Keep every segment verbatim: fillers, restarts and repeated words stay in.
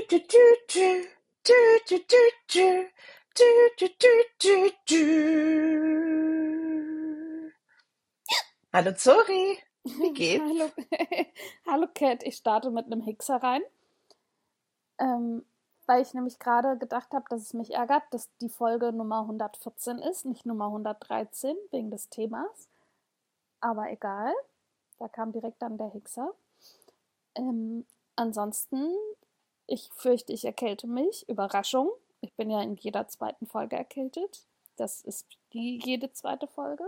du, du, du, du, du, du, du, du, du, du, du, du. Hallo Zori, wie geht's? Hallo, hallo Cat, ich starte mit einem Hickser rein, ähm, weil ich nämlich gerade gedacht habe, dass es mich ärgert, dass die Folge Nummer hundertvierzehn ist, nicht Nummer hundertdreizehn, wegen des Themas. Aber egal, da kam direkt dann der Hickser. Ähm, ansonsten, ich fürchte, ich erkälte mich. Überraschung, ich bin ja in jeder zweiten Folge erkältet. Das ist die jede zweite Folge.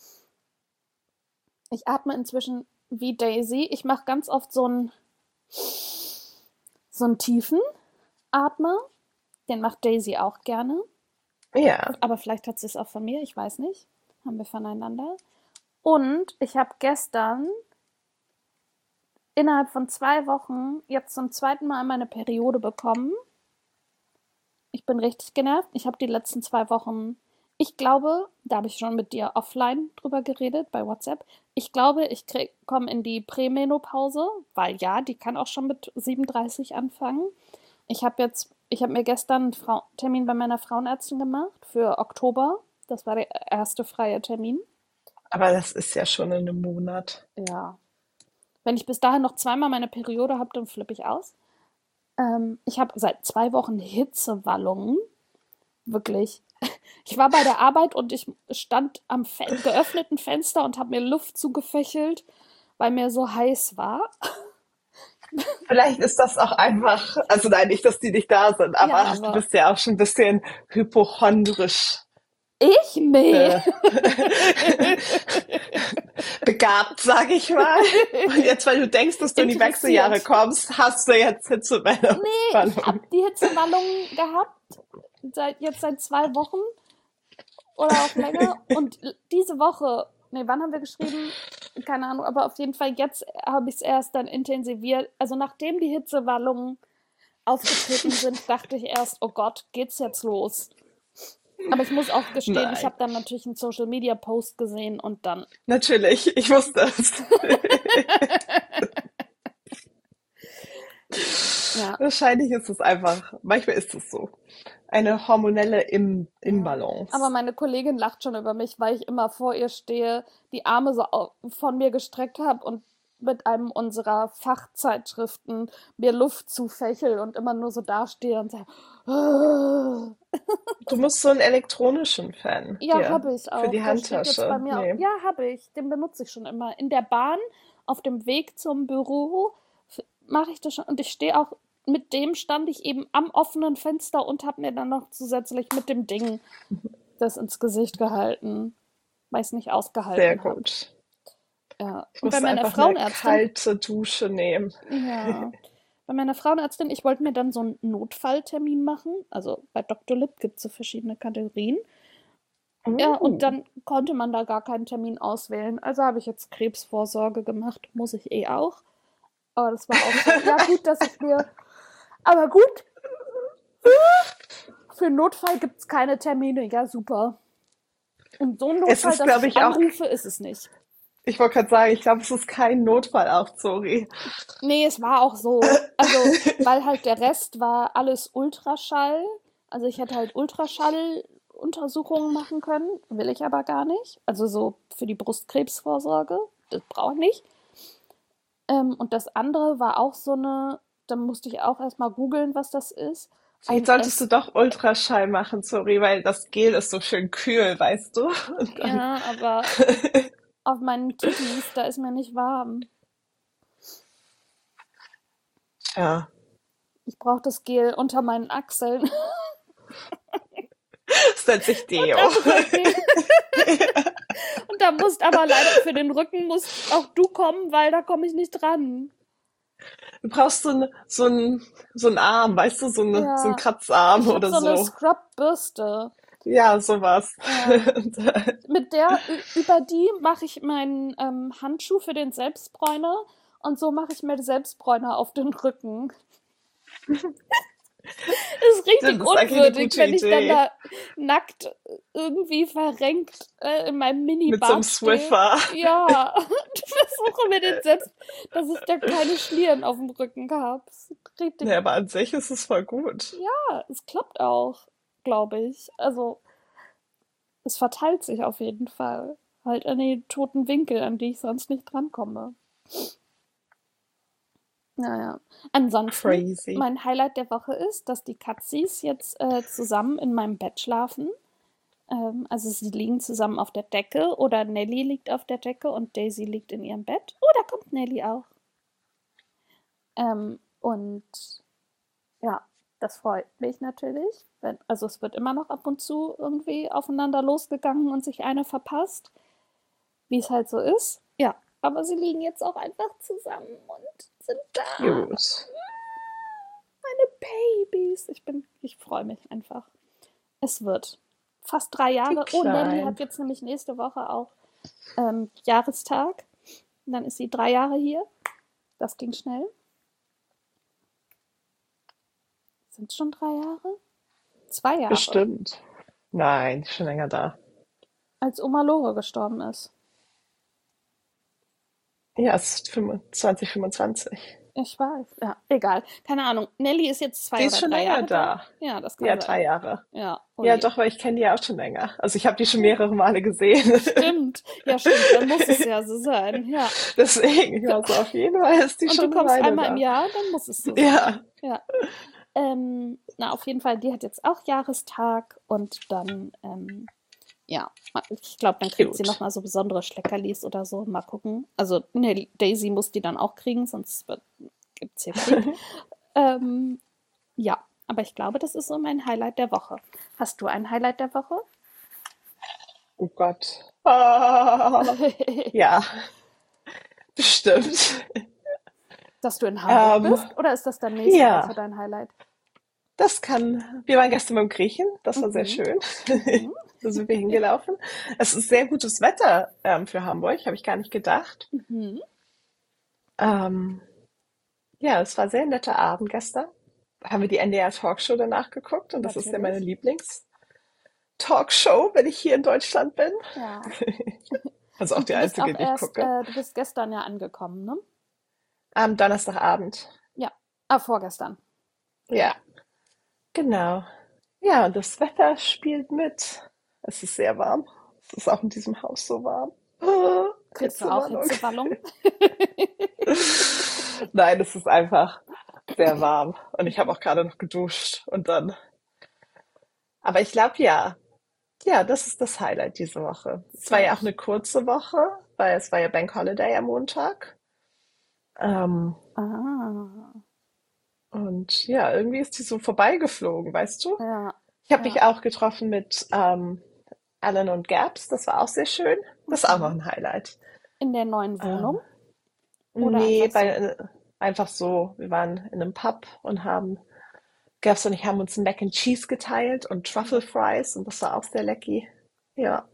Ich atme inzwischen wie Daisy. Ich mache ganz oft so einen, so einen tiefen Atmer. Den macht Daisy auch gerne. Ja, Aber vielleicht hat sie es auch von mir, ich weiß nicht. Haben wir voneinander. Und ich habe gestern innerhalb von zwei Wochen jetzt zum zweiten Mal meine Periode bekommen. Ich bin richtig genervt. Ich habe die letzten zwei Wochen, ich glaube, da habe ich schon mit dir offline drüber geredet, bei WhatsApp. Ich glaube, ich komme in die Prämenopause, weil ja, die kann auch schon mit siebenunddreißig anfangen. Ich habe jetzt, ich habe mir gestern einen Frau- Termin bei meiner Frauenärztin gemacht für Oktober. Das war der erste freie Termin. aber das ist ja schon in einem Monat. Ja. Wenn ich bis dahin noch zweimal meine Periode habe, dann flippe ich aus. Ähm, ich habe seit zwei Wochen Hitzewallungen. Wirklich. Ich war bei der Arbeit und ich stand am Fe- geöffneten Fenster und habe mir Luft zugefächelt, weil mir so heiß war. Vielleicht ist das auch einfach, also nein, nicht, dass die nicht da sind, Ja, aber du aber bist ja auch schon ein bisschen hypochondrisch ich? Nee. äh, begabt, sag ich mal. Und jetzt, weil du denkst, dass du in die Wechseljahre Interessiert. kommst, hast du jetzt Hitzewelle. Nee, ich habe die Hitzewallungen gehabt, seit, jetzt seit zwei Wochen oder auch länger. Und diese Woche, nee, wann haben wir geschrieben? Keine Ahnung, aber auf jeden Fall jetzt habe ich es erst dann intensiviert. Also nachdem die Hitzewallungen aufgetreten sind, dachte ich erst, oh Gott, geht's jetzt los? Aber ich muss auch gestehen, ich Nein, habe dann natürlich einen Social-Media-Post gesehen und dann, natürlich, ich wusste es. ja, Wahrscheinlich ist es einfach, manchmal ist es so. Eine hormonelle Im ja. Aber Imbalance. meine Kollegin lacht schon über mich, weil ich immer vor ihr stehe, die Arme so au- von mir gestreckt habe und mit einem unserer Fachzeitschriften mir Luft zufächel und immer nur so dastehe und sage, Du musst so einen elektronischen Fan ja, dir habe ich für auch. die Der steht jetzt bei Handtasche mir. nehmen. Ja, habe ich. Den benutze ich schon immer. In der Bahn, auf dem Weg zum Büro mache ich das schon. Und ich stehe auch, mit dem stand ich eben am offenen Fenster und habe mir dann noch zusätzlich mit dem Ding das ins Gesicht gehalten, weil ich es nicht Sehr ausgehalten habe. gut. Ja. Ich Und bei musste meiner einfach eine Frauenärztin, kalte Dusche nehmen. ja, bei meiner Frauenärztin, ich wollte mir dann so einen Notfalltermin machen. Also bei Doktor Lipp gibt es so verschiedene Kategorien. Ja, und Uh, dann konnte man da gar keinen Termin auswählen. Also habe ich jetzt Krebsvorsorge gemacht. Muss ich eh auch. Aber das war auch so. Ja, gut, dass ich mir. Aber gut, für einen Notfall gibt es keine Termine. Ja, super. Und so ein es Notfall, ist, dass glaube ich ich, auch, anrufe, ist es nicht. ich wollte gerade sagen, ich glaube, es ist kein Notfall auch, sorry. Nee, es war auch so. Also, weil halt der Rest war alles Ultraschall. Also ich hätte halt Ultraschalluntersuchungen machen können. Will ich aber gar nicht. Also so für die Brustkrebsvorsorge. Das brauche ich nicht. Ähm, und das andere war auch so eine, da musste ich auch erstmal googeln, was das ist. Vielleicht Ein solltest du S. doch Ultraschall machen, sorry, weil das Gel ist so schön kühl, weißt du? Und dann, Ja, aber auf meinen Tittis, da ist mir nicht warm. ja, Ich brauche das Gel unter meinen Achseln es nennt sich und Deo. am Rücken. Und da musst aber leider für den Rücken musst auch du kommen, weil da komme ich nicht dran. Du brauchst so einen so einen, so einen Arm, weißt du, so, eine, so einen Ja, Kratzarm ich habe oder so eine so. Scrub-Bürste. Ja, sowas. Ja, Und, äh, mit der, über die mache ich meinen ähm, Handschuh für den Selbstbräuner und so mache ich mir den Selbstbräuner auf den Rücken. Das ist richtig Das ist eigentlich eine unwürdig, gute wenn ich dann Idee. da nackt irgendwie verrenkt äh, in meinem Mit so einem Minibad stehe. Swiffer. Ja, und versuche mir den selbst, dass ich da keine Schlieren auf dem Rücken habe. Richtig, Ja, aber an sich ist es voll gut. ja, es klappt auch, glaube ich. Also, es verteilt sich auf jeden Fall. Halt an die toten Winkel, an die ich sonst nicht drankomme. Naja. Ansonsten, Crazy. mein Highlight der Woche ist, dass die Katzis jetzt äh, zusammen in meinem Bett schlafen. Ähm, also sie liegen zusammen auf der Decke oder Nelly liegt auf der Decke und Daisy liegt in ihrem Bett. Oh, da kommt Nelly auch. Ähm, und ja, das freut mich natürlich. Wenn, also es wird immer noch ab und zu irgendwie aufeinander losgegangen und sich eine verpasst, wie es halt so ist. Ja, aber sie liegen jetzt auch einfach zusammen und sind da. Cute. Meine Babys. Ich bin, ich freue mich einfach. Es wird fast drei Die Jahre. Oh, Nelly Kleinen. hat jetzt nämlich nächste Woche auch ähm, Jahrestag. Und dann ist sie drei Jahre hier. Das ging schnell. Sind es schon drei Jahre? Zwei Jahre, Bestimmt. Nein, die ist schon länger da. als Oma Lore gestorben ist. Ja, es ist zwanzig fünfundzwanzig. Ich weiß. Ja, egal. Keine Ahnung. Nelly ist jetzt zwei Die oder ist schon drei länger Jahre da. da. Ja, das kann Ja, sein. drei Jahre. Ja, oh Ja, je. doch, weil ich kenne die ja auch schon länger. Also ich habe die schon mehrere Male gesehen. Stimmt. Ja, stimmt. Dann muss es ja so sein. Ja. Deswegen, also auf jeden Fall ist die Und schon du eine kommst Weile einmal im da. Jahr, dann muss es so sein. Ja, Ja. Ähm, na, auf jeden Fall, die hat jetzt auch Jahrestag und dann, ähm, ja, ich glaube, dann kriegt sie cute. nochmal so besondere Schleckerlis oder so. Mal gucken. Also, ne, Daisy muss die dann auch kriegen, sonst gibt es hier Krieg. ähm, ja, aber ich glaube, das ist so mein Highlight der Woche. Hast du ein Highlight der Woche? Oh Gott. Ah, ja, bestimmt. Dass du in Hamburg Ähm, bist? Oder ist das dann nächste ja, Woche dein Highlight? das kann. Wir waren gestern beim Griechen, das war sehr Mhm. schön. Mhm. Da sind wir hingelaufen. Es ist sehr gutes Wetter ähm, für Hamburg, habe ich gar nicht gedacht. Mhm. Ähm, ja, es war ein sehr netter Abend gestern. Haben wir die N D R Talkshow danach geguckt und das ist ja meine Natürlich. Lieblings-Talkshow, wenn ich hier in Deutschland bin. Ja. Also auch Und die du bist einzige, auch die ich erst, gucke. äh, du bist gestern ja angekommen, ne? Am Donnerstagabend. Ja. Ah, vorgestern. Ja, genau. Ja, und das Wetter spielt mit. Es ist sehr warm. Es ist auch in diesem Haus so warm. Ah, Kriegst du auch Hitzewallung. Hitzewallung? Nein, es ist einfach sehr warm. Und ich habe auch gerade noch geduscht und dann. Aber ich glaube ja. Ja, das ist das Highlight diese Woche. Es war Sehr ja auch eine schön. kurze Woche, weil es war ja Bank Holiday am Montag. Ähm, Ah, und ja, irgendwie ist die so vorbeigeflogen, weißt du? ja, Ich habe mich ja. auch getroffen mit ähm, Alan und Gabs, das war auch sehr schön. Das ist auch noch Mhm. ein Highlight. In der neuen Wohnung? Ähm, Oder nee, einfach so? weil äh, einfach so, wir waren in einem Pub und haben, Gabs und ich haben uns ein Mac and Cheese geteilt und Truffle Fries und das war auch sehr lecker. Ja,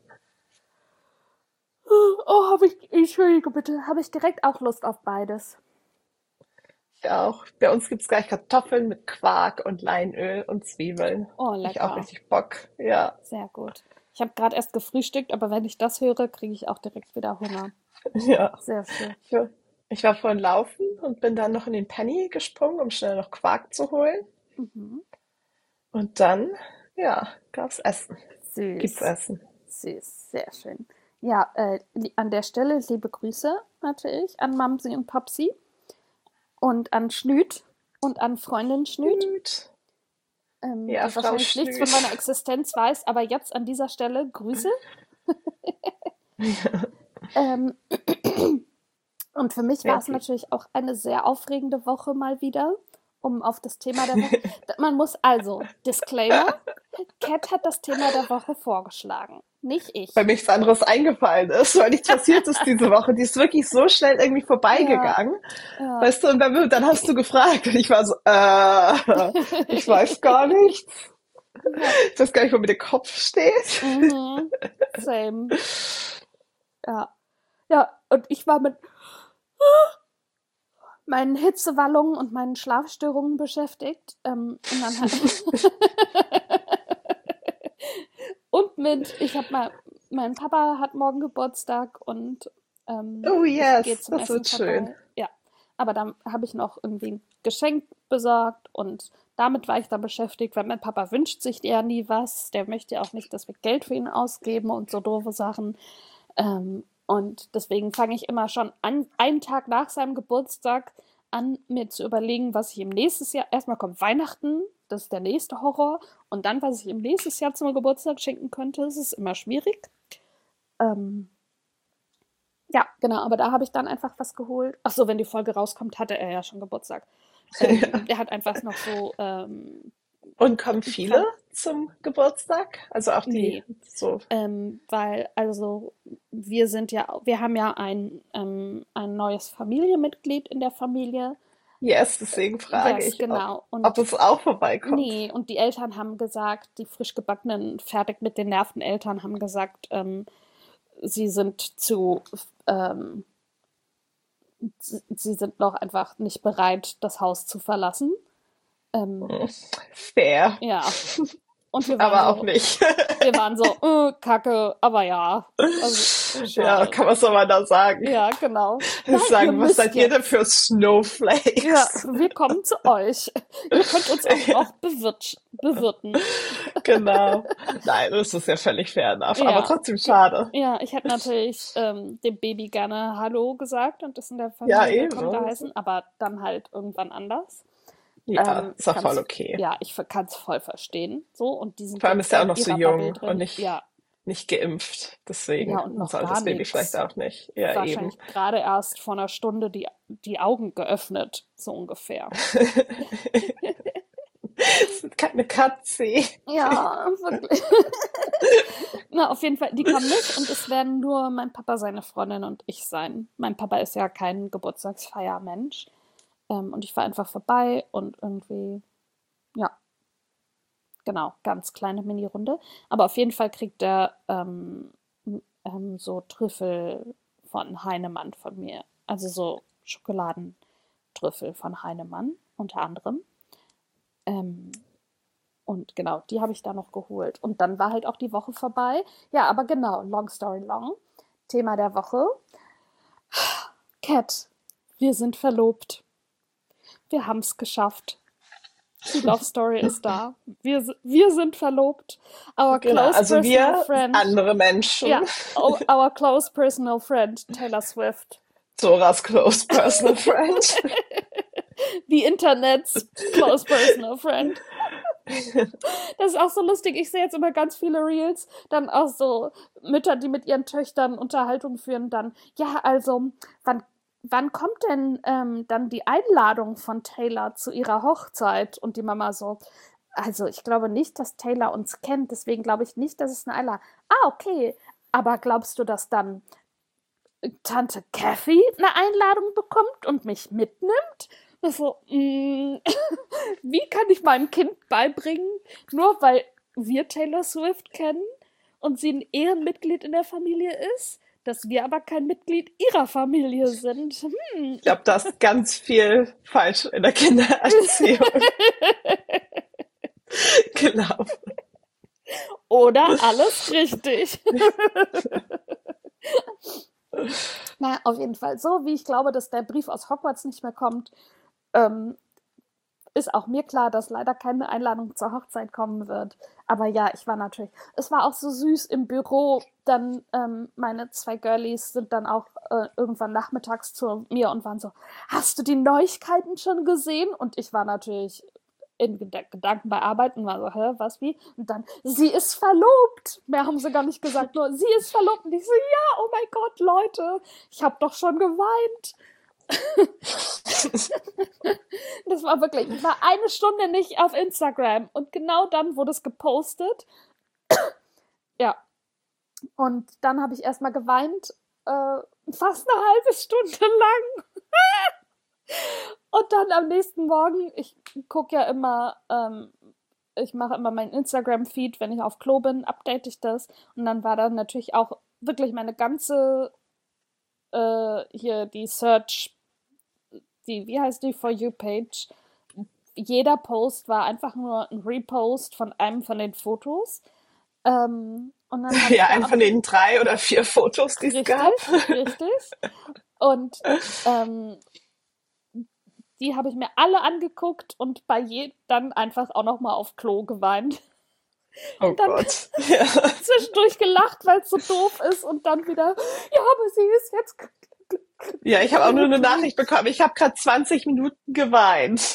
Oh, habe ich, entschuldige bitte, habe ich direkt auch Lust auf beides. ich auch. Bei uns gibt's gleich Kartoffeln mit Quark und Leinöl und Zwiebeln. Oh, Hab ich auch lecker. richtig Bock. Ja, Sehr gut. Ich habe gerade erst gefrühstückt, aber wenn ich das höre, kriege ich auch direkt wieder Hunger. ja. Sehr schön. Ich war, ich war vorhin laufen und bin dann noch in den Penny gesprungen, um schnell noch Quark zu holen. Mhm. Und dann, ja, gab's Essen. Gibt's Süß. Essen. Süß, sehr schön. Ja, äh, li- an der Stelle liebe Grüße natürlich an Mamsi und Papsi und an Schnüt und an Freundin Schnüt, Gut. ähm, Ja, die Frau wahrscheinlich nichts von Schnüt. meiner Existenz weiß, aber jetzt an dieser Stelle Grüße. Ähm, und für mich war es Wirklich. natürlich auch eine sehr aufregende Woche mal wieder, um auf das Thema der Woche. Man muss also, Disclaimer, Cat hat das Thema der Woche vorgeschlagen, nicht ich. Weil mir nichts anderes eingefallen ist, weil nichts passiert ist diese Woche. Die ist wirklich so schnell irgendwie Ja, vorbeigegangen. ja. Weißt du, und dann, dann hast du gefragt und ich war so, äh, ich weiß gar nichts. Ja. Ich weiß gar nicht, wo mir der Kopf steht. Mhm. Same. Ja. Ja, und ich war mit meinen Hitzewallungen und meinen Schlafstörungen beschäftigt. Ähm, und dann halt und mit, ich habe mal, mein Papa hat morgen Geburtstag und ähm, Oh ich gehe yes, zum das Essen wird schön. vorbei. Ja, aber dann habe ich noch irgendwie ein Geschenk besorgt und damit war ich dann beschäftigt, weil mein Papa wünscht sich ja nie was. Der möchte ja auch nicht, dass wir Geld für ihn ausgeben und so doofe Sachen. Ähm, und deswegen fange ich immer schon an, einen Tag nach seinem Geburtstag an, mir zu überlegen, was ich ihm nächstes Jahr, erstmal kommt Weihnachten, das ist der nächste Horror, und dann, was ich ihm nächstes Jahr zum Geburtstag schenken könnte, das ist immer schwierig. Ähm, ja, genau, aber da habe ich dann einfach was geholt. Ach so, wenn die Folge rauskommt, hatte er ja schon Geburtstag. Ähm, Ja. der hat einfach noch so ähm, Und kommen viele Kram. zum Geburtstag? Also auch die Nee, so. ähm, weil also wir sind ja, wir haben ja ein, ähm, ein neues Familienmitglied in der Familie. Yes, deswegen frage Yes, ich, ob, genau. ob Und es auch vorbeikommt. nee, und die Eltern haben gesagt, die frisch gebackenen, fertig mit den Nerven Eltern haben gesagt, ähm, sie sind zu, ähm, sie, sie sind noch einfach nicht bereit, das Haus zu verlassen. Ähm, Hm, fair, ja, und wir waren aber auch so, nicht. wir waren so, äh, Kacke, aber ja, also Ja, schade. kann man so mal da sagen. Ja, genau. Nein, ihr Sagen, was müsst seid ihr denn jetzt. für Ja, Snowflakes? wir kommen zu euch. Ihr könnt uns auch Ja, noch bewirtsch bewirten. genau. Nein, das ist ja völlig fair enough, aber Ja, trotzdem ge schade. ja, ich hätte natürlich, ähm, dem Baby gerne Hallo gesagt und das in der Ja, Familie eben. willkommen Ne? geheißen, aber dann halt irgendwann anders. Ja, Ähm, ist ich auch voll kann's, okay. ja, ich kann's voll verstehen. So, und die sind Vor allem jetzt ist er auch in noch so ihrer Bubble jung und drin. nicht, Ja, nicht geimpft. ja, Deswegen und noch soll gar das Baby vielleicht nichts. auch nicht. Ja, eben. Wahrscheinlich gerade erst vor einer Stunde die, die Augen geöffnet, so ungefähr. Es ist keine Katze. Ja, wirklich. Na, auf jeden Fall, die kommen nicht und es werden nur mein Papa, seine Freundin und ich sein. Mein Papa ist ja kein Geburtstagsfeiermensch. Ähm, und ich war einfach vorbei und irgendwie, ja, genau, ganz kleine Mini-Runde. Aber auf jeden Fall kriegt er ähm, m- ähm, so Trüffel von Heinemann von mir. Also so Schokoladentrüffel von Heinemann unter anderem. Ähm, Und genau, die habe ich da noch geholt. Und dann war halt auch die Woche vorbei. Ja, aber genau, long story long. Thema der Woche. Cat, wir sind verlobt. Wir haben es geschafft. Die Love Story ist da. Wir, wir sind verlobt. Our Genau, close also personal wir, friend. andere Menschen, Ja, our, our close personal friend, Taylor Swift. Zoras close personal friend. The Internet's close personal friend. Das ist auch so lustig. Ich sehe jetzt immer ganz viele Reels, dann auch so Mütter, die mit ihren Töchtern Unterhaltung führen, dann, ja, also, wann, wann kommt denn ähm, dann die Einladung von Taylor zu ihrer Hochzeit? Und die Mama so, also ich glaube nicht, dass Taylor uns kennt, deswegen glaube ich nicht, dass es eine Einladung. Ah, okay. Aber glaubst du, dass dann Tante Kathy eine Einladung bekommt und mich mitnimmt? So, mm, wie kann ich meinem Kind beibringen, nur weil wir Taylor Swift kennen und sie ein Ehrenmitglied in der Familie ist, dass wir aber kein Mitglied ihrer Familie sind? Hm. Ich glaube, da ist ganz viel falsch in der Kindererziehung. Genau. Oder alles richtig. Na, auf jeden Fall. So wie ich glaube, dass der Brief aus Hogwarts nicht mehr kommt, ähm, ist auch mir klar, dass leider keine Einladung zur Hochzeit kommen wird. Aber ja, ich war natürlich, es war auch so süß im Büro. Dann ähm, meine zwei Girlies sind dann auch äh, irgendwann nachmittags zu mir und waren so, hast du die Neuigkeiten schon gesehen? Und ich war natürlich in Ged- Gedanken bei Arbeit und war so, hä, was, wie? Und dann, sie ist verlobt. Mehr haben sie gar nicht gesagt, nur, sie ist verlobt. Und ich so, ja, oh mein Gott, Leute, ich habe doch schon geweint. Das war wirklich, ich war eine Stunde nicht auf Instagram und genau dann wurde es gepostet. Ja, und dann habe ich erstmal geweint, äh, fast eine halbe Stunde lang. Und dann am nächsten Morgen, ich gucke ja immer, ähm, ich mache immer meinen Instagram-Feed, wenn ich auf Klo bin, update ich das. Und dann war dann natürlich auch wirklich meine ganze, äh, hier die Search, die, wie heißt die For You-Page? Jeder Post war einfach nur ein Repost von einem von den Fotos. Ähm, und dann habe ich Ja, da ein auch von den drei oder vier Fotos, die es richtig, gab. richtig. Und ähm, die habe ich mir alle angeguckt und bei je dann einfach auch noch mal auf Klo geweint. Oh Und dann Gott. Ja. zwischendurch gelacht, weil es so doof ist und dann wieder, ja, aber sie ist jetzt Ja, ich habe auch nur eine Nachricht bekommen. Ich habe gerade zwanzig Minuten geweint.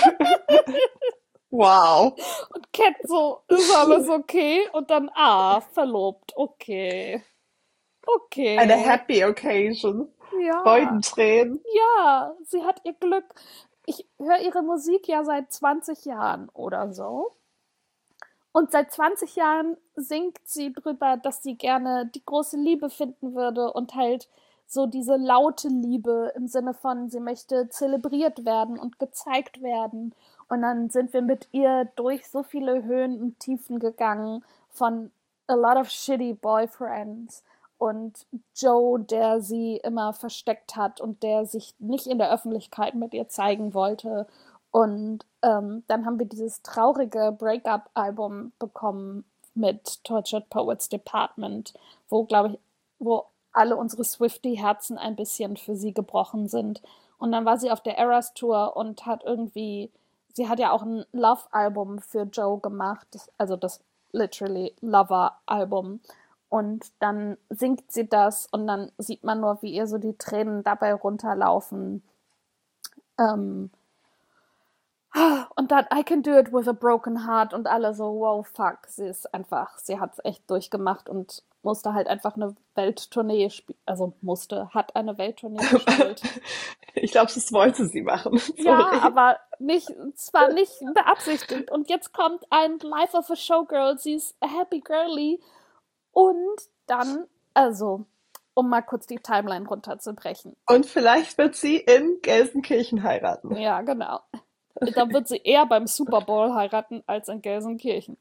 Wow. und Cat so, ist alles okay? Und dann, ah, verlobt, okay. Eine Okay. happy occasion. Ja, Freudentränen. ja, sie hat ihr Glück. Ich höre ihre Musik ja seit zwanzig Jahren oder so. Und seit zwanzig Jahren singt sie drüber, dass sie gerne die große Liebe finden würde und halt so diese laute Liebe im Sinne von, sie möchte zelebriert werden und gezeigt werden. Und dann sind wir mit ihr durch so viele Höhen und Tiefen gegangen von a lot of shitty boyfriends und Joe, der sie immer versteckt hat und der sich nicht in der Öffentlichkeit mit ihr zeigen wollte. Und ähm, dann haben wir dieses traurige Breakup-Album bekommen mit Tortured Poets Department, wo, glaube ich, wo alle unsere Swiftie-Herzen ein bisschen für sie gebrochen sind. Und dann war sie auf der Eras Tour und hat irgendwie, sie hat ja auch ein Love-Album für Joe gemacht, das, also das literally Lover-Album. Und dann singt sie das und dann sieht man nur, wie ihr so die Tränen dabei runterlaufen. Ähm, Und dann I can do it with a broken heart und alle so, wow, fuck, sie ist einfach, sie hat es echt durchgemacht und musste halt einfach eine Welttournee spielen, also musste, hat eine Welttournee gespielt. Ich glaube, das wollte sie machen. Ja, Sorry. aber nicht, zwar nicht beabsichtigt. Und jetzt kommt ein Life of a Showgirl, sie ist a happy girly und dann, also, um mal kurz die Timeline runterzubrechen. Und vielleicht wird sie in Gelsenkirchen heiraten. Ja, genau. Da wird sie eher beim Super Bowl heiraten als in Gelsenkirchen.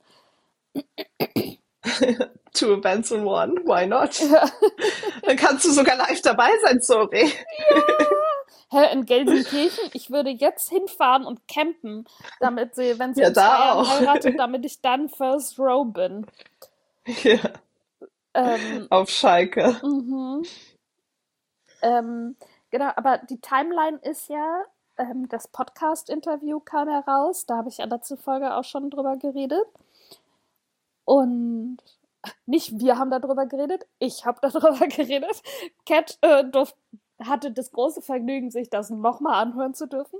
Two events in one, why not? Ja. Dann kannst du sogar live dabei sein, sorry. Hä, in Gelsenkirchen? Ich würde jetzt hinfahren und campen, damit sie, wenn sie Ja, in zwei da Jahren auch. heiratet, damit ich dann First Row bin. Ja, Ähm, auf Schalke. mhm. Ähm, genau, aber die Timeline ist ja, ähm, das Podcast-Interview kam heraus, da habe ich ja letzte Folge auch schon drüber geredet. Und nicht wir haben darüber geredet, ich habe darüber geredet. Cat äh, durf, hatte das große Vergnügen, sich das nochmal anhören zu dürfen.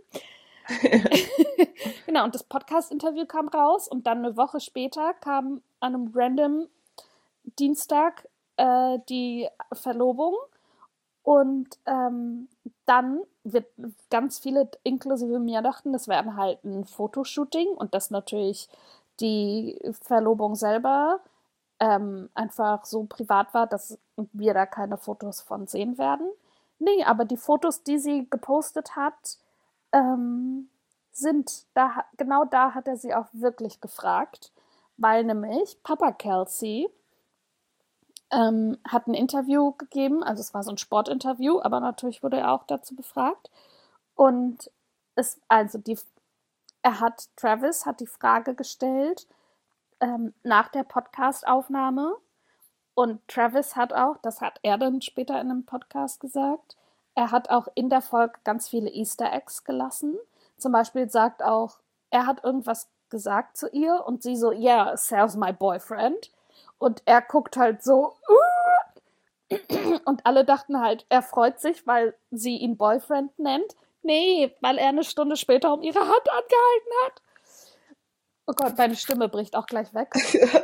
Genau, und das Podcast-Interview kam raus und dann eine Woche später kam an einem random Dienstag äh, die Verlobung. Und ähm, dann wird ganz viele, inklusive mir, dachten, das wäre halt ein Fotoshooting und dass natürlich die Verlobung selber ähm, einfach so privat war, dass wir da keine Fotos von sehen werden. Nee, aber die Fotos, die sie gepostet hat, ähm, sind, da, genau da hat er sie auch wirklich gefragt, weil nämlich Papa Kelsey ähm, hat ein Interview gegeben, also es war so ein Sportinterview, aber natürlich wurde er auch dazu befragt. Und es, also die, er hat, Travis hat die Frage gestellt ähm, nach der Podcast-Aufnahme und Travis hat auch, das hat er dann später in einem Podcast gesagt, er hat auch in der Folge ganz viele Easter Eggs gelassen. Zum Beispiel sagt auch, er hat irgendwas gesagt zu ihr und sie so, yeah, Sal's my boyfriend. Und er guckt halt so, uh! Und alle dachten halt, er freut sich, weil sie ihn Boyfriend nennt. Nee, weil er eine Stunde später um ihre Hand angehalten hat. Oh Gott, meine Stimme bricht auch gleich weg.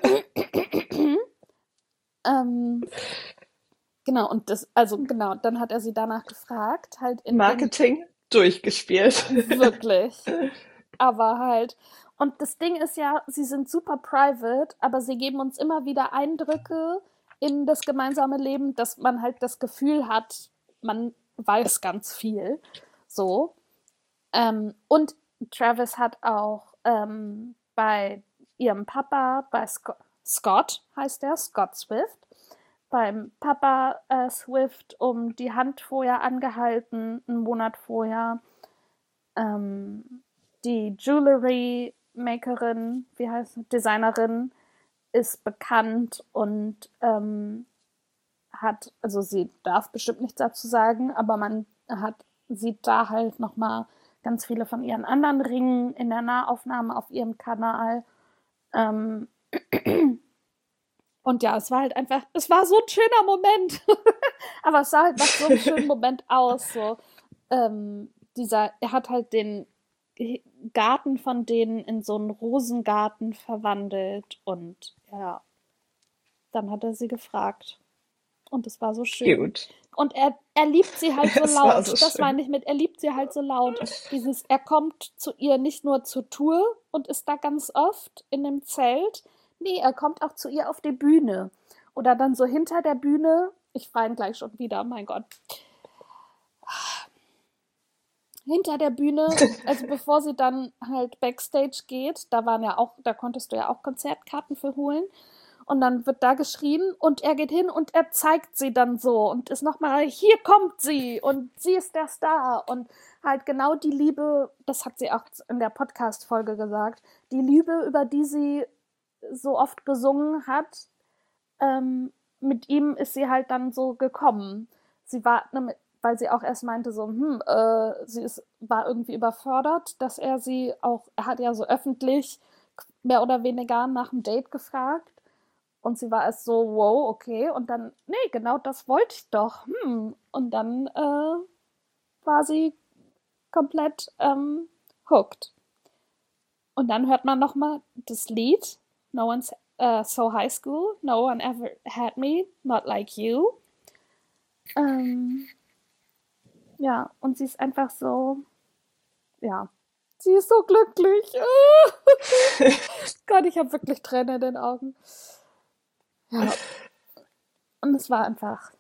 ähm, genau, und das, also genau, dann hat er sie danach gefragt, halt in Marketing durchgespielt. Wirklich. Aber halt, und das Ding ist ja, sie sind super private, aber sie geben uns immer wieder Eindrücke in das gemeinsame Leben, dass man halt das Gefühl hat, man weiß ganz viel. So. Ähm, und Travis hat auch ähm, bei ihrem Papa, bei Sc- Scott heißt der, Scott Swift, beim Papa äh, Swift um die Hand vorher angehalten, einen Monat vorher. Ähm, die Jewelry Makerin, wie heißt sie? Designerin, ist bekannt und ähm, hat, also sie darf bestimmt nichts dazu sagen, aber man hat, sieht da halt nochmal ganz viele von ihren anderen Ringen in der Nahaufnahme auf ihrem Kanal. Ähm, und ja, es war halt einfach, es war so ein schöner Moment. Aber es sah halt nach so einem schönen Moment aus. So, ähm, dieser, er hat halt den Garten von denen in so einen Rosengarten verwandelt und ja, dann hat er sie gefragt. Und es war so schön. Cute. Und er, er liebt sie halt so Es war laut. so Das schön. meine ich mit, er liebt sie halt so laut. Dieses, er kommt zu ihr nicht nur zur Tour und ist da ganz oft in dem Zelt. Nee, er kommt auch zu ihr auf die Bühne. Oder dann so hinter der Bühne. Ich weine gleich schon wieder, mein Gott. Hinter der Bühne, also bevor sie dann halt Backstage geht, da waren ja auch, da konntest du ja auch Konzertkarten für holen. Und dann wird da geschrien und er geht hin und er zeigt sie dann so und ist nochmal, hier kommt sie und sie ist der Star. Und halt genau die Liebe, das hat sie auch in der Podcast-Folge gesagt, die Liebe, über die sie so oft gesungen hat, ähm, mit ihm ist sie halt dann so gekommen. Sie war, ne, weil sie auch erst meinte so, hm, äh, sie ist, war irgendwie überfordert, dass er sie auch, er hat ja so öffentlich mehr oder weniger nach einem Date gefragt. Und sie war erst so, wow, okay. Und dann, nee, genau das wollte ich doch. Hm. Und dann äh, war sie komplett ähm, hooked. Und dann hört man nochmal das Lied, No One's uh, So High School, No One Ever Had Me, Not Like You. Ähm, ja, und sie ist einfach so, ja, sie ist so glücklich. Gott, ich habe wirklich Tränen in den Augen. Ja. Und es war einfach.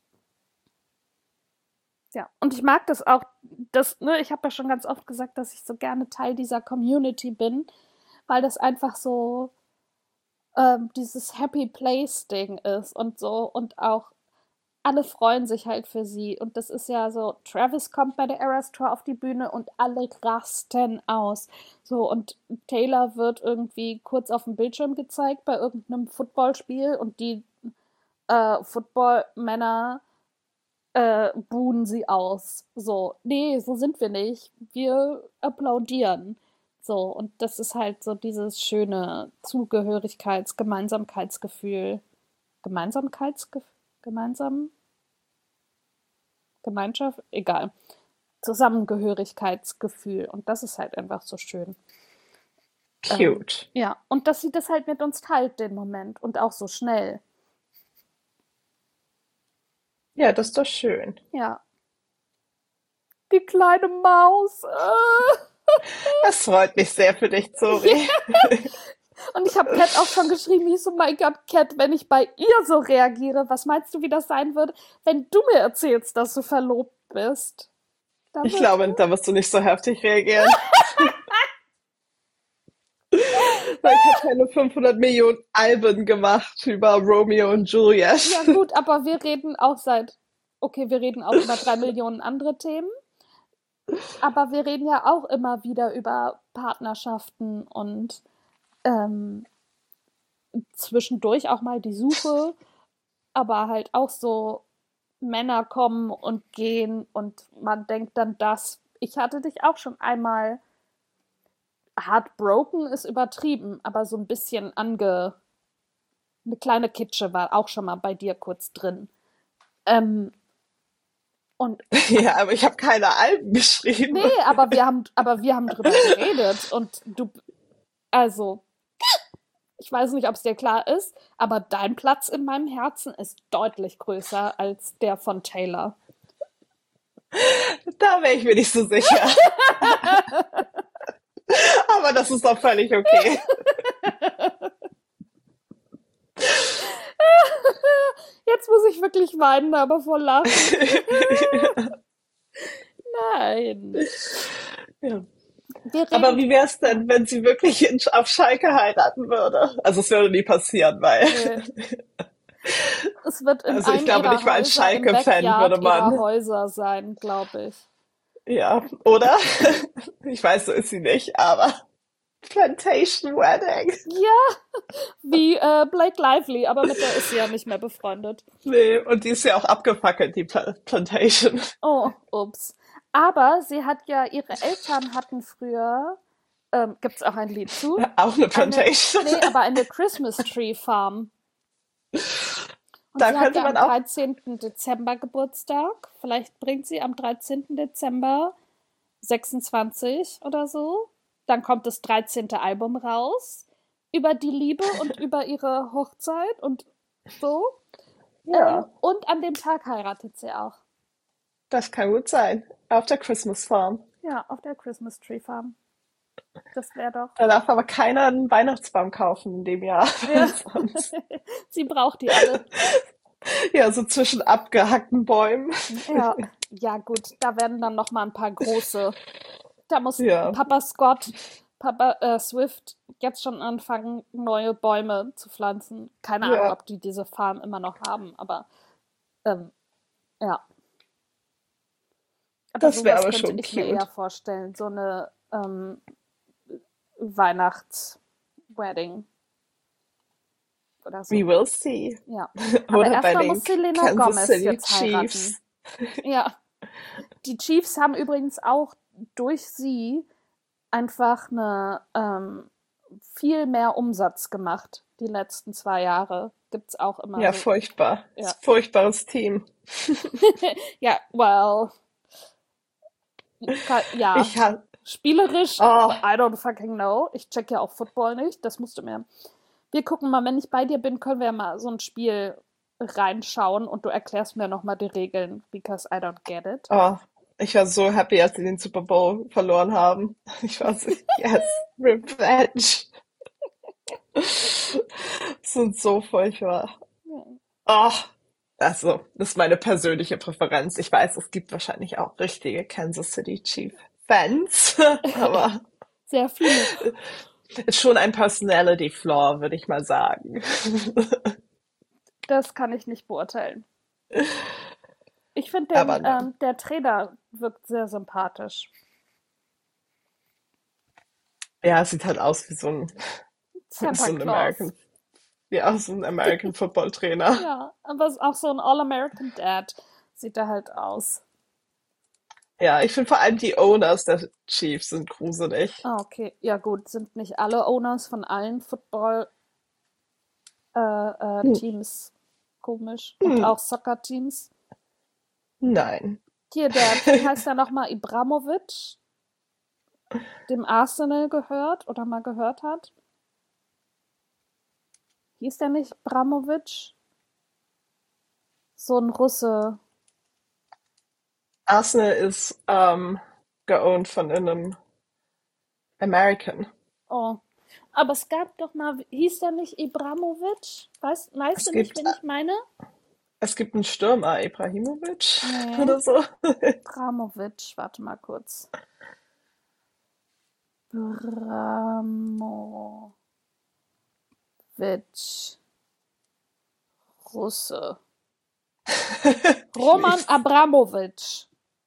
Ja, und ich mag das auch, das, ne, ich habe ja schon ganz oft gesagt, dass ich so gerne Teil dieser Community bin, weil das einfach so ähm, dieses Happy Place-Ding ist und so und auch alle freuen sich halt für sie. Und das ist ja so, Travis kommt bei der Eras Tour auf die Bühne und alle rasten aus. So, und Taylor wird irgendwie kurz auf dem Bildschirm gezeigt bei irgendeinem Footballspiel und die äh, Football-Männer äh, buhen sie aus. So, nee, so sind wir nicht. Wir applaudieren. So, und das ist halt so dieses schöne Zugehörigkeits-, Gemeinsamkeitsgefühl. Gemeinsamkeitsgefühl? Gemeinsam? Gemeinschaft? Egal. Zusammengehörigkeitsgefühl. Und das ist halt einfach so schön. Cute. Ähm, ja, und dass sie das halt mit uns teilt, den Moment. Und auch so schnell. Ja, das ist doch schön. Ja. Die kleine Maus. Das freut mich sehr für dich, Zori. Und ich habe Kat auch schon geschrieben, ich so, mein Gott, Kat, wenn ich bei ihr so reagiere, was meinst du, wie das sein würde, wenn du mir erzählst, dass du verlobt bist? Da Ich wird- glaube, da wirst du nicht so heftig reagieren. Weil ich habe keine fünfhundert Millionen Alben gemacht über Romeo und Juliet. Ja gut, aber wir reden auch seit, okay, wir reden auch über drei Millionen andere Themen, aber wir reden ja auch immer wieder über Partnerschaften und ähm, zwischendurch auch mal die Suche, aber halt auch so Männer kommen und gehen und man denkt dann das. Ich hatte dich auch schon einmal heartbroken ist übertrieben, aber so ein bisschen ange... Eine kleine Kitsche war auch schon mal bei dir kurz drin. Ähm, und Ja, aber ich habe keine Alben geschrieben. nee, aber wir haben, aber wir haben drüber geredet und du, also, ich weiß nicht, ob es dir klar ist, aber dein Platz in meinem Herzen ist deutlich größer als der von Taylor. Da wäre ich mir nicht so sicher. Aber das ist doch völlig okay. Jetzt muss ich wirklich weinen, aber vor Lachen. Nein. Ja. Wir reden, Aber wie wär's denn, wenn sie wirklich in, auf Schalke heiraten würde? Also es würde nie passieren, weil Nee. Es wird in Also ich einem glaube ihrer nicht mal als Häuser im Schalke-Fan Backyard würde man- ihrer Häuser sein, glaube ich. Ja, oder? Ich weiß, so ist sie nicht, aber Plantation Wedding. Ja, wie äh, Blake Lively, aber mit der ist sie ja nicht mehr befreundet. Nee, und die ist ja auch abgefackelt, die Pla Plantation. Oh, ups. Aber sie hat ja, ihre Eltern hatten früher, ähm, gibt's auch ein Lied zu, Auch eine eine, Plantation. nee, aber eine Christmas Tree Farm. Und Da sie hat könnte ja am man auch, dreizehnten Dezember Geburtstag. Vielleicht bringt sie am dreizehnten Dezember sechsundzwanzig oder so. Dann kommt das dreizehnte Album raus. Über die Liebe und über ihre Hochzeit und so. Ähm, ja, und an dem Tag heiratet sie auch. das kann gut sein. Auf der Christmas Farm. Ja, auf der Christmas Tree Farm. Das wäre doch. Da darf aber keiner einen Weihnachtsbaum kaufen in dem Jahr. Ja. Sonst, Sie braucht die alle. ja, so zwischen abgehackten Bäumen. Ja, ja gut, da werden dann noch mal ein paar große. Da muss Ja, Papa Scott, Papa äh, Swift jetzt schon anfangen, neue Bäume zu pflanzen. Keine Ahnung, ja, ob die diese Farm immer noch haben, aber ähm, ja. Aber das wäre sowas aber könnte schon ich mir eher cute. vorstellen. So eine ähm, Weihnachts-Wedding oder We so. will see. Ja. Aber Oder bei erstmal muss den Selena Kansas Gomez City jetzt heiraten. Chiefs. Ja. Die Chiefs haben übrigens auch durch sie einfach eine ähm, viel mehr Umsatz gemacht die letzten zwei Jahre. Gibt's auch immer Ja, so. furchtbar. Ja. Furchtbares Team. Ja, well, ja, Ich hab, spielerisch, oh, I don't fucking know. Ich check ja auch Football nicht. Das musst du mir. Wir gucken mal, wenn ich bei dir bin, können wir ja mal so ein Spiel reinschauen und du erklärst mir nochmal die Regeln, because I don't get it. oh, ich war so happy, als sie den Super Bowl verloren haben. Ich war so, yes, Revenge. Sind so furchtbar. Oh, also, das ist meine persönliche Präferenz. Ich weiß, es gibt wahrscheinlich auch richtige Kansas City Chief Fans, aber Sehr viele. ist schon ein Personality Flaw, würde ich mal sagen. Das kann ich nicht beurteilen. Ich finde, Aber den, nein. ähm, der Trainer wirkt sehr sympathisch. Ja, es sieht halt aus wie so ein, Santa so ein Claus. American, ja, so ein American Football Trainer. Ja, aber ist auch so ein All-American Dad sieht er halt aus. Ja, ich finde vor allem die Owners der Chiefs sind gruselig. Ah, okay. Ja, gut, sind nicht alle Owners von allen Hm. Football-Teams komisch und Hm. auch Soccer-Teams. Nein. Hier, der, wie heißt der nochmal? Ibrahimovic, dem Arsenal gehört oder mal gehört hat. Hieß der nicht Ibrahimovic? So ein Russe. Arsenal ist ähm, geowned von einem American. Oh. Aber es gab doch mal, hieß der nicht Ibrahimovic? Weißt, weißt Es du nicht, gibt, wen ich meine? es gibt einen Stürmer, Ibrahimovic Nee, oder so. Ibrahimovic, warte mal kurz. Ibrahimovic, Russe. Roman Chiefs. Abramovic,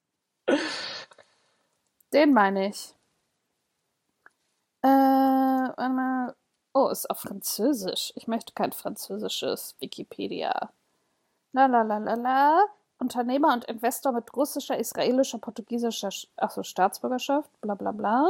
den meine ich. Äh, warte mal. Oh, ist auf Französisch. Ich möchte kein französisches Wikipedia. La la la la la. Unternehmer und Investor mit russischer, israelischer, portugiesischer achso, Staatsbürgerschaft, bla bla bla.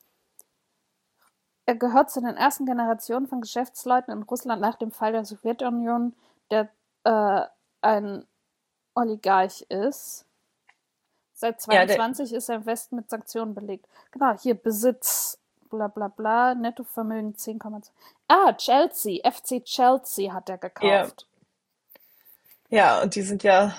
Er gehört zu den ersten Generationen von Geschäftsleuten in Russland nach dem Fall der Sowjetunion, der äh, ein Oligarch ist. Seit Ja, der, zweiundzwanzig ist er im Westen mit Sanktionen belegt. Genau, hier Besitz, bla bla bla, Nettovermögen zehn Komma zwei. Ah, Chelsea, F C Chelsea hat er ja, gekauft. ja, und die sind ja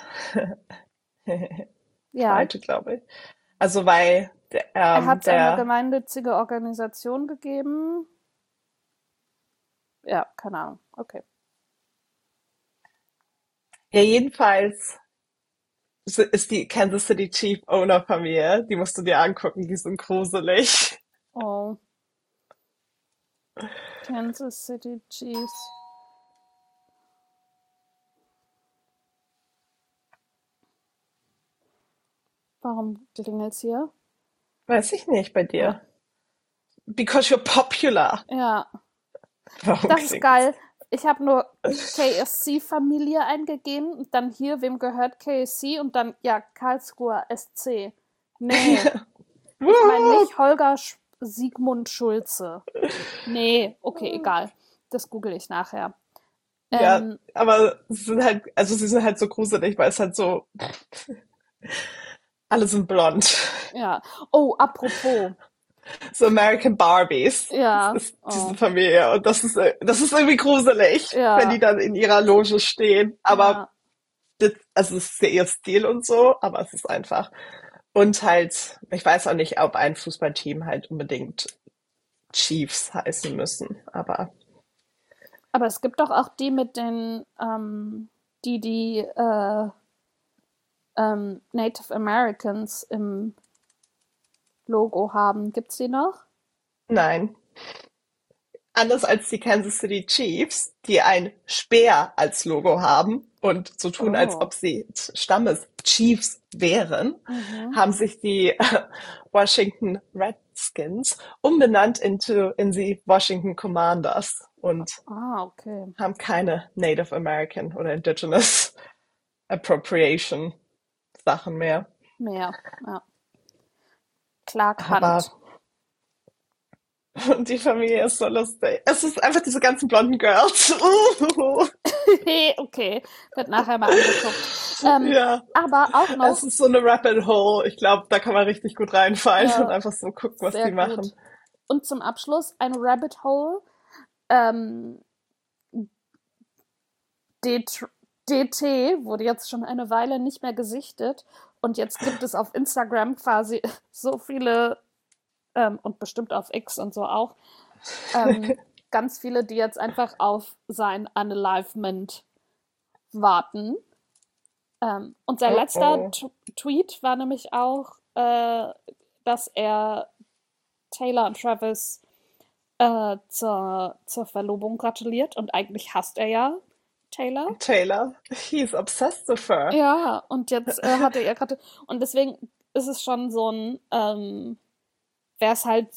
Ja, pleite, glaube ich. Also weil der, er ähm, hat es an eine der, gemeinnützige Organisation gegeben. Ja, keine Ahnung. Okay. ja jedenfalls s- ist die Kansas City Chief Owner Familie, die musst du dir angucken, die sind gruselig. Oh, Kansas City Chiefs. Warum klingelt's hier? Weiß ich nicht bei dir. Ja. Because you're popular. Ja. Warum Das ist klingt's? geil. Ich habe nur K S C-Familie eingegeben und dann hier, wem gehört K S C? Und dann, ja, Karlsruher S C. Nee, ich meine nicht Holger Sch- Sigmund Schulze. Nee, okay, egal. Das google ich nachher. Ja, Ähm, aber sie sind halt, also sie sind halt so gruselig, weil es halt so, alle sind blond. ja. Oh, apropos. So American Barbies. Ja. Das ist Oh. diese Familie. Und das ist, äh, das ist irgendwie gruselig, Ja. wenn die dann in ihrer Loge stehen. Aber Ja. das, also es ist ja ihr Stil und so, aber es ist einfach. Und halt, ich weiß auch nicht, ob ein Fußballteam halt unbedingt Chiefs heißen müssen. Aber Aber es gibt doch auch die mit den, ähm, die die äh, ähm, Native Americans im Logo haben. Gibt's die noch? nein. Anders als die Kansas City Chiefs, die ein Speer als Logo haben und so tun, als Oh. ob sie Stammes-Chiefs wären, Mhm. haben sich die äh, Washington Redskins umbenannt into, in die Washington Commanders und Ah, okay. haben keine Native American oder Indigenous Appropriation Sachen mehr. Mehr. Ja. Clark Aber Hunt. und die Familie ist so lustig. Es ist einfach diese ganzen blonden Girls. Okay, wird nachher mal angeguckt. Ähm, Ja, aber auch noch es ist so eine Rabbit Hole. Ich glaube, da kann man richtig gut reinfallen Ja, und einfach so gucken, was sehr die machen. gut. Und zum Abschluss ein Rabbit Hole. Ähm, D T wurde jetzt schon eine Weile nicht mehr gesichtet und jetzt gibt es auf Instagram quasi so viele ähm, und bestimmt auf X und so auch ähm, ganz viele, die jetzt einfach auf sein Unalivement warten. Ähm, und sein Oh letzter oh. T Tweet war nämlich auch, äh, dass er Taylor und Travis äh, zur, zur Verlobung gratuliert und eigentlich hasst er ja Taylor. Taylor, he's obsessed with her. Ja, und jetzt äh, hat er ihr gerade. Und deswegen ist es schon so ein, ähm, wäre es halt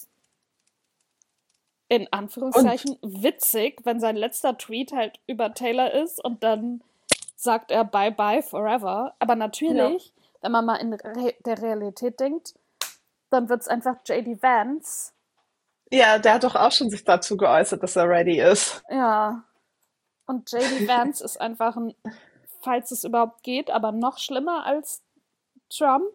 in Anführungszeichen witzig, wenn sein letzter Tweet halt über Taylor ist und dann sagt er Bye Bye Forever. Aber natürlich, wenn man mal in Re der Realität denkt, dann wird es einfach J D Vance. Ja, der hat doch auch schon sich dazu geäußert, dass er ready ist. Ja. Und J D Vance ist einfach ein, falls es überhaupt geht, aber noch schlimmer als Trump.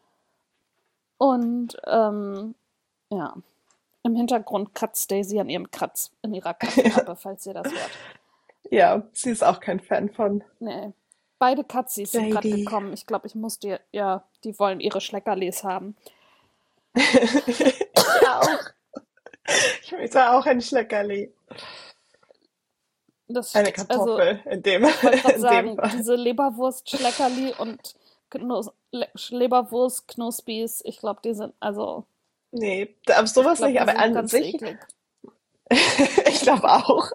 Und ähm, ja, im Hintergrund kratzt Daisy an ihrem Kratz, in ihrer Kaffeekappe, falls ihr das hört. Ja, sie ist auch kein Fan von. Nee. Beide Katzis sind gerade J D. gekommen. Ich glaube, ich muss dir, ja, die wollen ihre Schleckerlis haben. Ich auch. Ich möchte auch ein Schleckerli. Das, Eine also, Kartoffel in dem, ich wollte gerade in sagen, dem Fall. diese Leberwurst-Schleckerli und Knus Le Leberwurst-Knuspis, ich glaube, die sind, also, Nee, aber ich sowas glaube, nicht, die aber sind an ganz sich, eklig. ich glaube auch.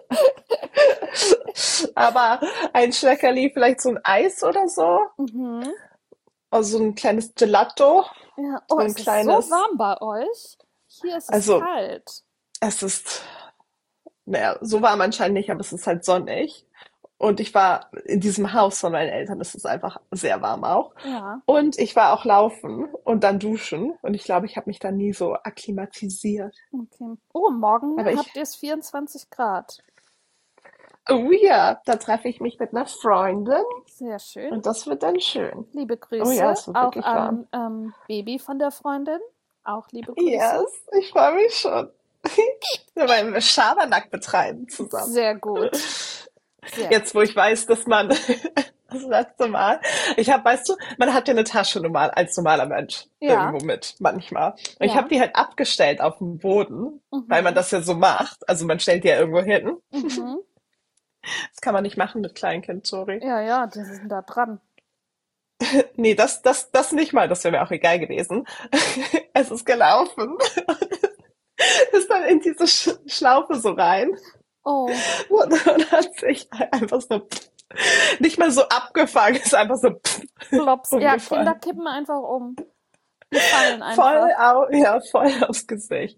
Aber ein Schleckerli, vielleicht so ein Eis oder so. Mhm. Also so ein kleines Gelato. Ja, So oh, ein es ist so kleines. warm bei euch. Hier ist es Also, kalt. es ist, naja, so warm anscheinend nicht, aber es ist halt sonnig. Und ich war in diesem Haus von meinen Eltern, es ist einfach sehr warm auch. Ja. Und ich war auch laufen und dann duschen. Und ich glaube, ich habe mich da nie so akklimatisiert. Okay. Oh, morgen Aber ich, habt ihr es vierundzwanzig Grad. oh ja, da treffe ich mich mit einer Freundin Sehr schön. und das wird dann schön. Liebe Oh ja, Grüße es wird auch wirklich warm. an ähm, Baby von der Freundin. Auch liebe Grüße. Yes, ich freue mich schon. Wir wollen Schabernack betreiben zusammen. Sehr gut. Sehr Jetzt, wo ich weiß, dass man das letzte Mal, ich habe, weißt du, man hat ja eine Tasche normal als normaler Mensch Ja. irgendwo mit, manchmal. Und ich Ja. habe die halt abgestellt auf dem Boden, weil man Mhm. das ja so macht. Also man stellt die ja irgendwo hin. Mhm. Das kann man nicht machen mit Kleinkind, sorry. Ja, ja, die sind da dran. Nee, das, das, das nicht mal, das wäre mir auch egal gewesen. Es ist gelaufen. Ist dann in diese Sch Schlaufe so rein Oh, und, und hat sich einfach so nicht mal so abgefangen, ist einfach so Flops. Ja, Kinder umgefallen. kippen einfach um. Die fallen Voll, einfach. au ja, voll aufs Gesicht.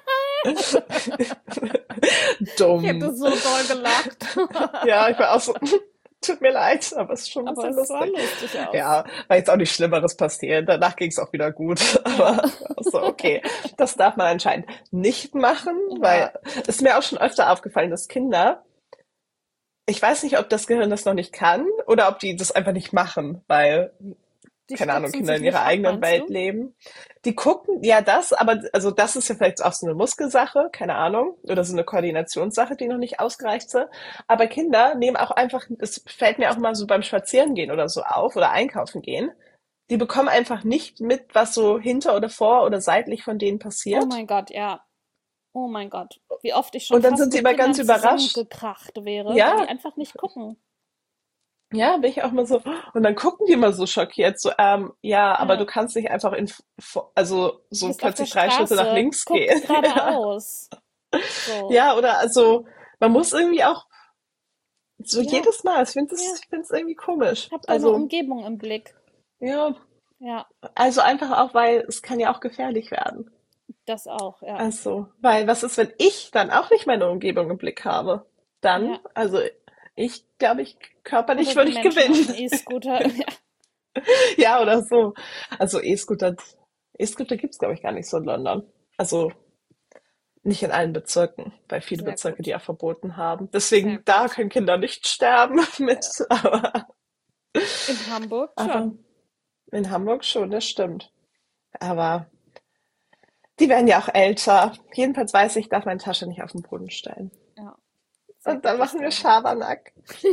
Ich hätte Dumm. so doll gelacht. Ja, ich war auch so, tut mir leid, aber es ist schon ein Aber bisschen es sah lustig. lustig aus. Ja, war jetzt auch nichts Schlimmeres passiert. Danach ging es auch wieder gut. Ja. Aber so, okay, das darf man anscheinend nicht machen, weil Ja. es ist mir auch schon öfter aufgefallen, dass Kinder, ich weiß nicht, ob das Gehirn das noch nicht kann oder ob die das einfach nicht machen, weil Die keine Ahnung, stutzen Kinder sich in ihrer nicht ab, eigenen meinst Welt du? leben. Die gucken, ja, das, aber also das ist ja vielleicht auch so eine Muskelsache, keine Ahnung, oder so eine Koordinationssache, die noch nicht ausgereift ist. Aber Kinder nehmen auch einfach, es fällt mir auch mal so beim Spazierengehen oder so auf oder einkaufen gehen. Die bekommen einfach nicht mit, was so hinter oder vor oder seitlich von denen Oh passiert. mein Gott, ja. Oh mein Gott. Wie oft ich schon Und dann fast sind sie mit immer ganz Kindern überrascht. zusammengekracht wäre, weil die Ja, einfach nicht gucken. ja, bin ich auch mal so, und dann gucken die immer so schockiert, so, ähm, ja, aber du Ja. kannst nicht einfach in, also Du so bist auf der plötzlich drei Schritte nach Straße. links Guck gehen. Ja. geradeaus. So. Ja, oder also man muss irgendwie auch so Ja, jedes Mal, ich finde ja. es ich finde es irgendwie komisch. Hab deine Also, Umgebung im Blick. ja, Ja, also einfach auch, weil es kann ja auch gefährlich werden. das auch, ja. Also, weil was ist, wenn ich dann auch nicht meine Umgebung im Blick habe? Dann, Ja. also ich glaube, ich körperlich Oder die würde ich Menschen auf dem gewinnen. E-Scooter. Ja. Ja, oder so. Also E-Scooter, E-Scooter gibt's glaube ich gar nicht so in London. Also nicht in allen Bezirken, weil viele Sehr Bezirke die gut. auch verboten haben. Sehr Deswegen da gut. können Kinder nicht sterben mit, Ja. aber In Hamburg Aber schon. in Hamburg schon, das stimmt. Aber die werden ja auch älter. Jedenfalls weiß ich, ich darf meine Tasche nicht auf den Boden stellen. Ja. Sehr Und dann gutes machen wir Geheimnis. Schabernack.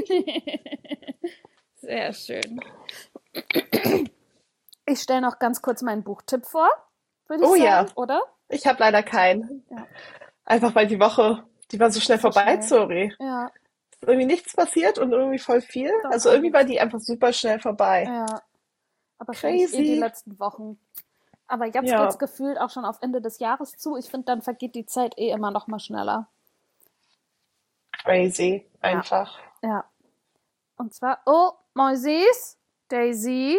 Sehr schön. Ich stelle noch ganz kurz meinen Buchtipp vor, würde ich Oh sagen, ja, oder? ich habe leider keinen. Ja. Einfach weil die Woche, die war so schnell So vorbei, schnell. sorry. Ja, Ist irgendwie nichts passiert und irgendwie voll viel. doch Also irgendwie war einiges. die einfach super schnell vorbei. Ja, aber finde ich eh die Crazy. letzten Wochen. Aber jetzt geht's Ja, gefühlt auch schon auf Ende des Jahres zu. Ich finde, dann vergeht die Zeit eh immer noch mal schneller. crazy. Ja, Einfach. ja. Und zwar, oh, Moises, Daisy.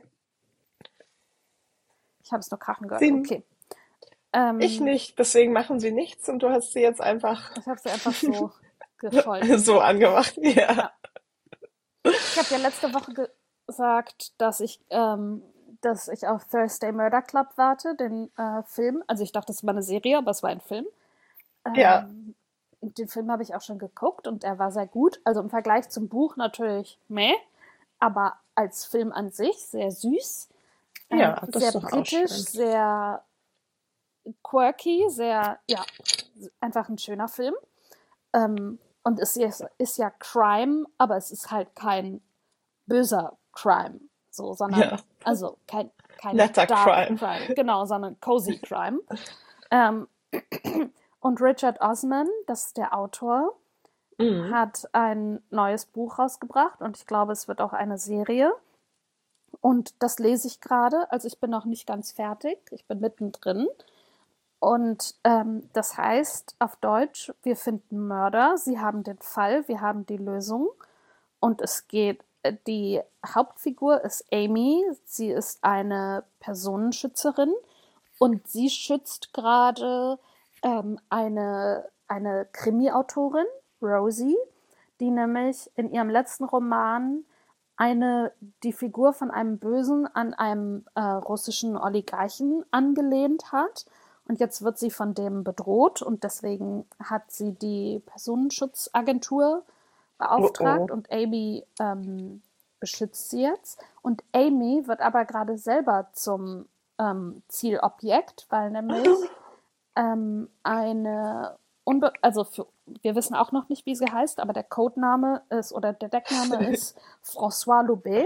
Ich habe es nur krachen gehört. Sie, Okay. ich Ähm, nicht, deswegen machen sie nichts und du hast sie jetzt einfach ich habe sie einfach so gefolgt. so angemacht. Ja. Ja. Ich habe ja letzte Woche gesagt, dass ich, ähm, dass ich auf Thursday Murder Club warte, den äh, Film. Also ich dachte, es war eine Serie, aber es war ein Film. Ja. Ähm, den Film habe ich auch schon geguckt und er war sehr gut. Also im Vergleich zum Buch natürlich meh, aber als Film an sich sehr süß, ähm, Ja, das sehr ist doch auch britisch, schön. sehr quirky, sehr, ja, einfach ein schöner Film. Ähm, und es ist, ist ja Crime, aber es ist halt kein böser Crime, so, sondern, Ja. also kein, kein Netter Dark Crime. Crime, genau, sondern Cozy Crime. Ähm, und Richard Osman, das ist der Autor, Mhm. hat ein neues Buch rausgebracht und ich glaube, es wird auch eine Serie. Und das lese ich gerade, also ich bin noch nicht ganz fertig, ich bin mittendrin. Und ähm, das heißt auf Deutsch, wir finden Mörder, sie haben den Fall, wir haben die Lösung. Und es geht, äh, die Hauptfigur ist Amy, sie ist eine Personenschützerin und sie schützt gerade ähm, eine, eine Krimi-Autorin, Rosie, die nämlich in ihrem letzten Roman eine, die Figur von einem Bösen an einem äh, russischen Oligarchen angelehnt hat. Und jetzt wird sie von dem bedroht und deswegen hat sie die Personenschutzagentur Oh beauftragt oh. und Amy ähm, beschützt sie jetzt. Und Amy wird aber gerade selber zum ähm, Zielobjekt, weil nämlich ähm, eine, Unbe also für, wir wissen auch noch nicht, wie sie heißt, aber der Codename ist oder der Deckname ist François Loubet.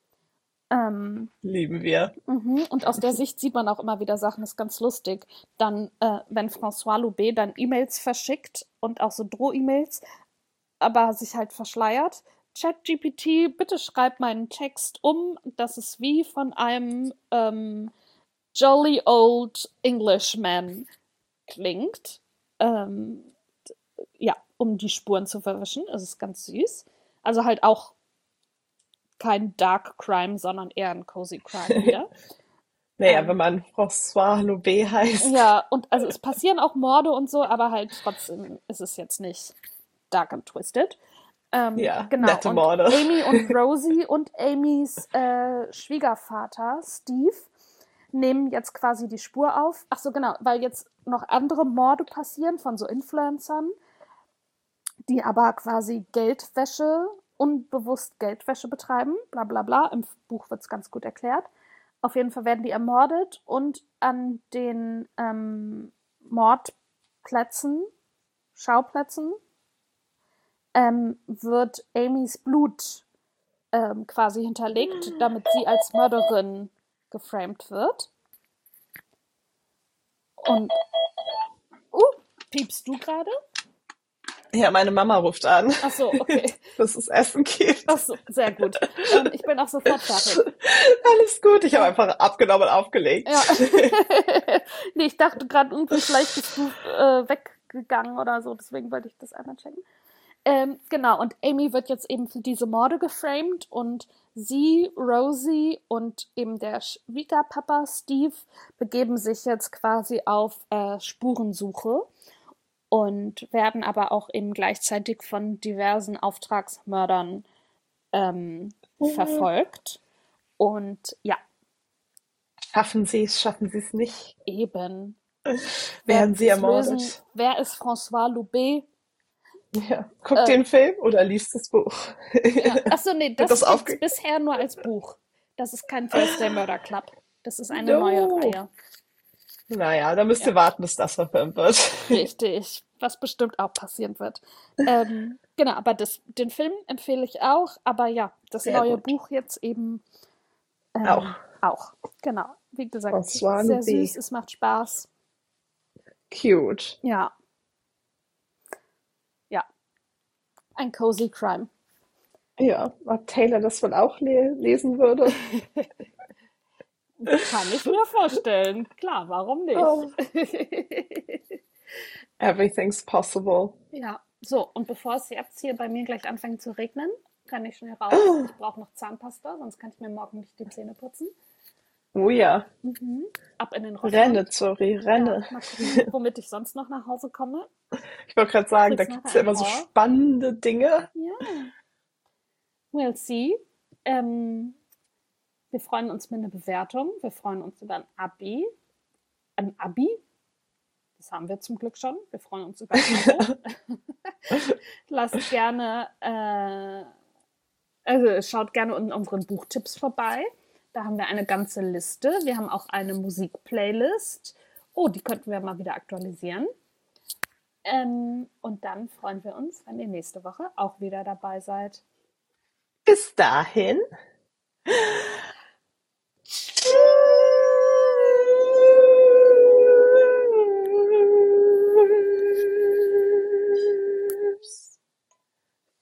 Ähm, Lieben wir. mhm, und aus der Sicht sieht man auch immer wieder Sachen, das ist ganz lustig. Dann, äh, wenn François Loubet dann E-Mails verschickt und auch so Droh-E-Mails, aber sich halt verschleiert. ChatGPT, bitte schreib meinen Text um, dass es wie von einem ähm, jolly old Englishman klingt. Ähm, ja, um die Spuren zu verwischen. Es ist ganz süß. Also halt auch kein Dark Crime, sondern eher ein Cozy Crime wieder. Naja, wenn Ähm, man François Lobé heißt. ja, und also es passieren auch Morde und so, aber halt trotzdem ist es jetzt nicht dark and twisted. Ähm, Ja, genau, nette und Morde. Amy und Rosie und Amys äh, Schwiegervater Steve nehmen jetzt quasi die Spur auf. Ach so, genau, weil jetzt noch andere Morde passieren von so Influencern, die aber quasi Geldwäsche, unbewusst Geldwäsche betreiben, bla bla bla. Im Buch wird es ganz gut erklärt. Auf jeden Fall werden die ermordet und an den ähm, Mordplätzen, Schauplätzen, ähm, wird Amys Blut ähm, quasi hinterlegt, damit sie als Mörderin geframed wird. Und, uh, piepst du gerade? Ja, meine Mama ruft an, Ach so, okay. dass es Essen gibt. Ach so, sehr gut. Ähm, ich bin auch sofort fertig. Alles gut, ich habe Ja. einfach abgenommen und aufgelegt. Ja. Nee, ich dachte gerade irgendwie, vielleicht bist du äh, weggegangen oder so, deswegen wollte ich das einmal checken. Ähm, genau, und Amy wird jetzt eben für diese Morde geframed und sie, Rosie und eben der Schwiegerpapa Steve begeben sich jetzt quasi auf äh, Spurensuche und werden aber auch eben gleichzeitig von diversen Auftragsmördern ähm, verfolgt. Und ja, Schaffen Sie es, schaffen Sie es nicht? eben. Werden Werden Sie sie es lösen? ermordet? Wer ist François Loubet? Ja, guck Äh, den Film oder liest das Buch. ja. Achso, nee, Wird das das gibt's aufge... bisher nur als Buch. Das ist kein Thursday Murder Club. Das ist eine neue No. Reihe. Naja, da müsst Ja, ihr warten, bis das verfilmt wird. richtig. Was bestimmt auch passieren wird. Ähm, genau, aber das, den Film empfehle ich auch. Aber ja, das Sehr neue gut. Buch jetzt eben Auch ähm, auch. Genau. Wie gesagt, François sehr Loubet. süß, es macht Spaß. Cute. Ja, ja, ein cozy Crime. Ja, ob Taylor das wohl auch le lesen würde? Kann ich mir vorstellen. Klar, warum nicht? Oh, everything's possible. Ja, so, und bevor es jetzt hier bei mir gleich anfängt zu regnen, kann ich schnell raus. Oh, Ich brauche noch Zahnpasta, sonst kann ich mir morgen nicht die Zähne putzen. oh ja, Mhm. Ab in den renne, Rossmann. Zori, Ja, renne. mal gucken, womit ich sonst noch nach Hause komme. Ich wollte gerade sagen, da Kriegst gibt's nachher ja ein immer so Haul. spannende Dinge. Ja, we'll see. Ähm, wir freuen uns mit einer Bewertung. Wir freuen uns über ein Abi. Ein Abi? Das haben wir zum Glück schon. Wir freuen uns über ein Abo. Lasst gerne, äh, also schaut gerne in unseren Buchtipps vorbei. Da haben wir eine ganze Liste. Wir haben auch eine Musikplaylist. Oh, die könnten wir mal wieder aktualisieren. Ähm, und dann freuen wir uns, wenn ihr nächste Woche auch wieder dabei seid. Bis dahin.